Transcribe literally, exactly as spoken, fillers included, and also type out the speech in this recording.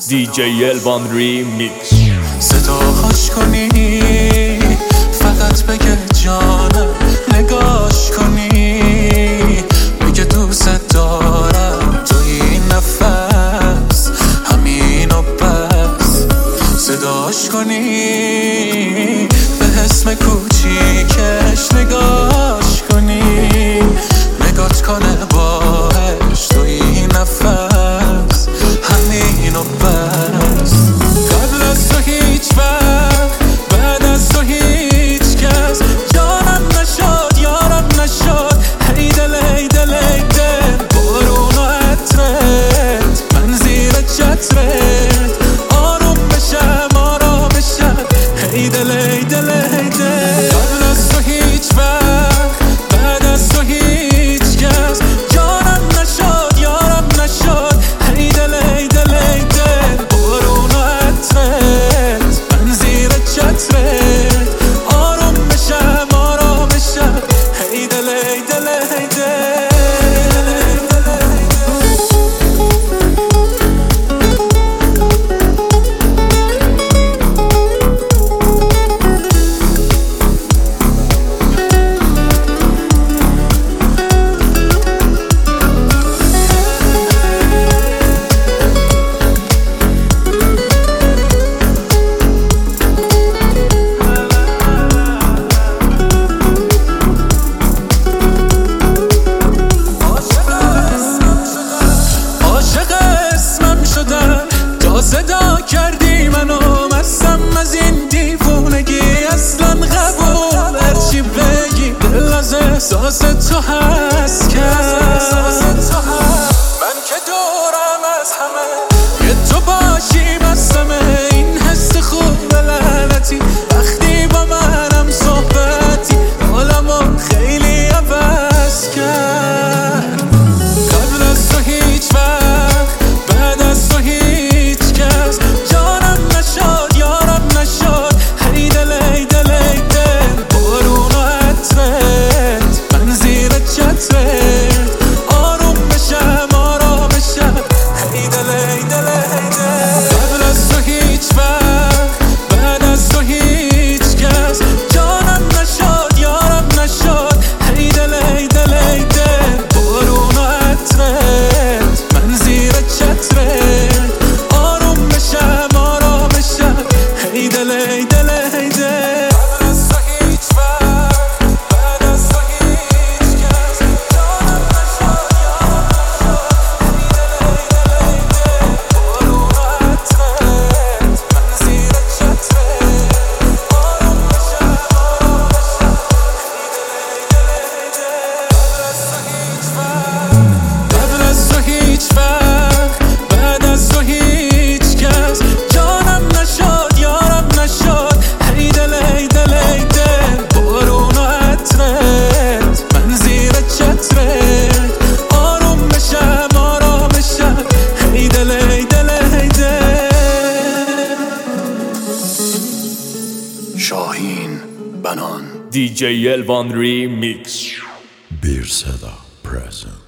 دی جی الوان ریمیکس. صداهاش کنی فقط بگه جانم، نگاش کنی میگه دوست دارم، تو این نفس همینو بس. صداش کنی به اسم کوچیکش، نگاش کنی نگات کنه باش، تو این نفس همینو بس. قبل از تو هیچ وقت، بعد از تو هیچ کس جانم نشد، یارم نشد. هی دل هی دل هی دل، بارون و عطرت، من زیر چترت آروم بشم آرام بشم. هی دل هی دل هی دل. قبل از تو هیچ وقت، بعد از تو هیچ کس جانم نشد، یارم نشد. هی دل هی دل هی دل، بارون و عطرت، من زیر چترت آروم بشم آرام بشم. هی دل هی دل هی دل. صدا کردی منو مستم از این دیوونگی، اصلا قبول هرچی بگی دل از احساس تو هست کرد. من که دورم از همه یه تو باشی بستمه، این حس خوب لعنتی وقتی با منم صحبتی حالمو خیلی عوض کرد. قبل از تو هیچ وقت، بعد از تو هیچ کس جانم نشد، یارم نشد. هی دل هی دل هی دل، بارون و عطرت، من زیر چترت آروم بشم آرام بشم. هی دل هی دل هی دل. قبل از تو هیچ وقت، بعد از تو هیچ کس جانم نشد، یارم نشد. هی دل هی دل هی دل، بارون و عطرت، من زیر چترت آروم بشم آرام بشم. هی دل هی دل هی دل. قبل از تو هیچ وقت، بعد از تو هیچ کس جانم نشد، یارم نشد. هی دل هی دل هی دل، بارون و عطرت، من زیر چترت آروم بشم آرام بشم. قبل از تو هیچ وقت، بعد از تو هیچ کس جانم نشد، یارم نشد. هی دل هی دل هی دل، بارون و عطرت، من زیر چترت آروم بشم آرام بشم. هی دل هی دل هی دل. شاهین بنان دی جی الوان ریمیکس. bir صدا present.